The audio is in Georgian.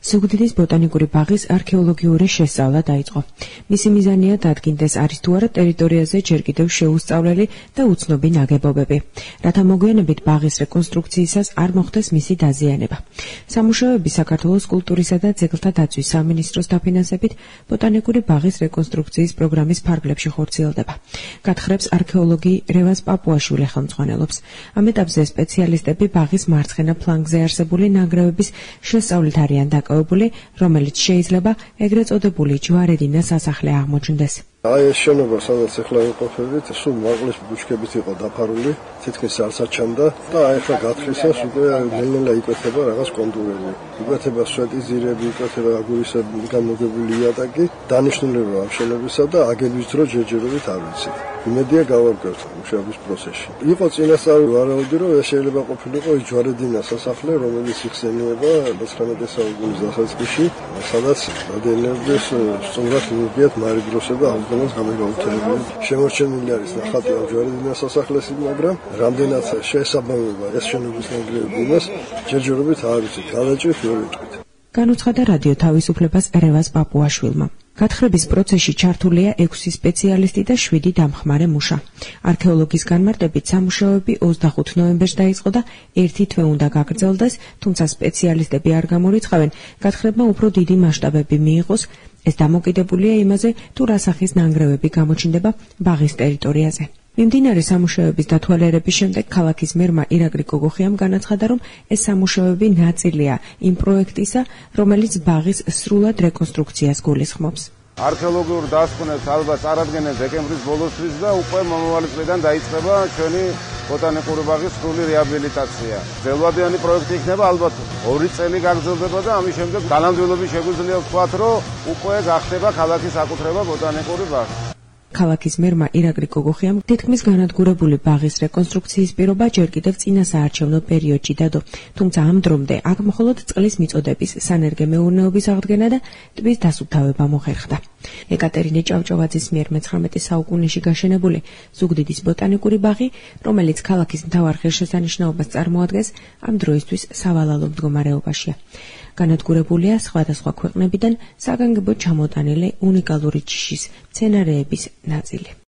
ზუგდიდის ბოტანიკური ბაღის არქეოლოგიური შესწავლა დაიწყო. მისი მიზანია დადგინდეს არის თუ არა ტერიტორიაზე ჯერ კიდევ შეუსწავლელი და უცნობი ნაგებობები, რათა მოგვიანებით ბაღის რეკონსტრუქციისას არ მოხდეს მისი დაზიანება. სამუშაოები საქართველოს კულტურისა და ძეგლთა დაცვის სამინისტროს დაფინანსებით ბოტანიკური ბაღის რეკონსტრუქციის პროგრამის ფარგლებში ხორციელდება. გათხრებს არქეოლოგი რევაზ პაპუაშვილი ხელმძღვანელობს. ამ ეტაპზე სპეციალისტები ბაღის მარცხენა ფლანგზე არსებული ნანგრევების შესწავლით არიან დაკავებული, რომელიც შეიძლება ეგრეთ წოდებული ჯვარედინა სასახლე აღმოჩნდეს. ეს შენობა, სადაც ახლა იმყოფებით, სულ მაღლის ბუჩქებით იყო დაფარული, თითქმის არც აჩანდა და ახლა გათხრისას უკვე ნელ-ნელა იკვეთება რაღაც კონტურები. იკვეთება სვეტი ძირები, იკვეთება აგურისაგან მოგებული იატაკი. დანიშნულება ამ შენობისა და აგების დრო ჯერჯერობით არ ვიცით. იმედია გავარკვევთ მუშაობის პროცესში. იყო წინასწარი ვარაუდი, რომ ეს შეიძლება ყოფილიყო ჯვარედინა სასახლე, რომელიც იხსენიება 19 საუკუნის დასაწყისში, სადაც დადენებდეს სწორად მიგიათ მარიბროსა და ამგვარად გამოგაუთენებელი. შემორჩენილი არის ნახატი ამ ჯვარედინა სასახლესი, მაგრამ რამდენად შეესაბამება ეს შენობის ნანგრევები იმას, ჯერჯერობით არ ვიცით, გადაჭრით ვერ ვიტყვით. განუცხადა რადიო თავისუფლებას რევაზ პაპუაშვილმა. გათხრების პროცესში ჩართულია 6 სპეციალისტი და 7 დამხმარე მუშა. არქეოლოგის განმარტებით სამუშაოები 25 ნოემბერს დაიწყო და 1 თვე უნდა გაგრძელდეს, თუმცა სპეციალისტები არ გამორიცხავენ, გათხრებმა უფრო დიდი მასშტაბები მიიღოს. ეს დამოკიდებულია იმაზე, თუ რა სახის ნანგრევები გამოჩნდება ბაღის ტერიტორიაზე. მიმდინარე სამუშაოების დათვალიერების შემდეგ ქალაქის მერმა ირაკლი გოგოხიამ განაცხადა, რომ ეს სამუშაოები ნაწილია იმ პროექტისა, რომელიც ბაღის სრულად რეკონსტრუქციას გულისხმობს. არქეოლოგიურ დასკვნებს ალბათ წარადგენენ დეკემბრის ბოლოსთვის და უკვე მომავალი წლიდან დაიწყება ჩვენი ბოტანიკური ბაღის სრული რეაბილიტაცია. ძველვადიანი პროექტი იქნება, ალბათ 2 წელი გაგრძელდება და ამის შემდეგ განამდვილობის შეგვიძლია ვთქვათ, რომ უკვე გახდება ქალაქის აკუთრება ბოტანიკური ბაღი. ქალაქის მერმა ირაკლი გოგოხიამ თითქმის განადგურებული ბაღის რეკონსტრუქციის პირობა ჯერ კიდევ წინა საარჩევნო პერიოდში დადო, თუმცა ამ დრომდე აქ მხოლოდ წყლის მიწოდების სანერგე მეურნეობის აღდგენა და ტბის დასუფთავება მოხერხდა. ეკატერინე ჭავჭავაძის მიერ 19 საუკუნეში გაშენებული ზუგდიდის ბოტანიკური ბაღი, რომელიც ქალაქის მთავარ ღირსშესანიშნაობას წარმოადგენს, ამ დროისთვის სავალალო მდგომარეობაშია. განადგურებულია სხვადასხვა ქვეყნებიდან საგანგებოდ ჩამოტანილი უნიკალური ჯიშის მცენარეების ნაწილი.